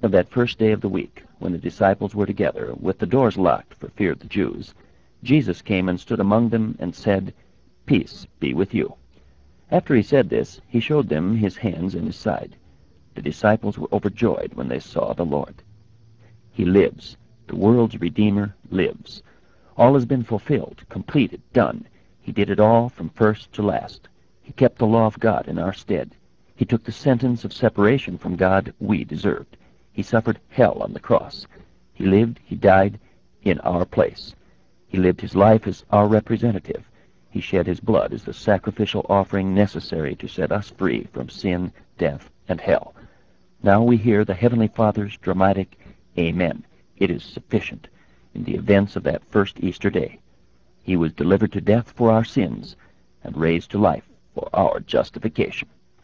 of that first day of the week, when the disciples were together, with the doors locked for fear of the Jews, Jesus came and stood among them and said, "Peace be with you." After he said this, he showed them his hands and his side. The disciples were overjoyed when they saw the Lord. He lives. The world's Redeemer lives. All has been fulfilled, completed, done. He did it all from first to last. He kept the law of God in our stead. He took the sentence of separation from God we deserved. He suffered hell on the cross. He lived, he died, in our place. He lived his life as our representative. He shed his blood as the sacrificial offering necessary to set us free from sin, death, and hell. Now we hear the Heavenly Father's dramatic Amen. It is sufficient in the events of that first Easter day. He was delivered to death for our sins and raised to life for our justification.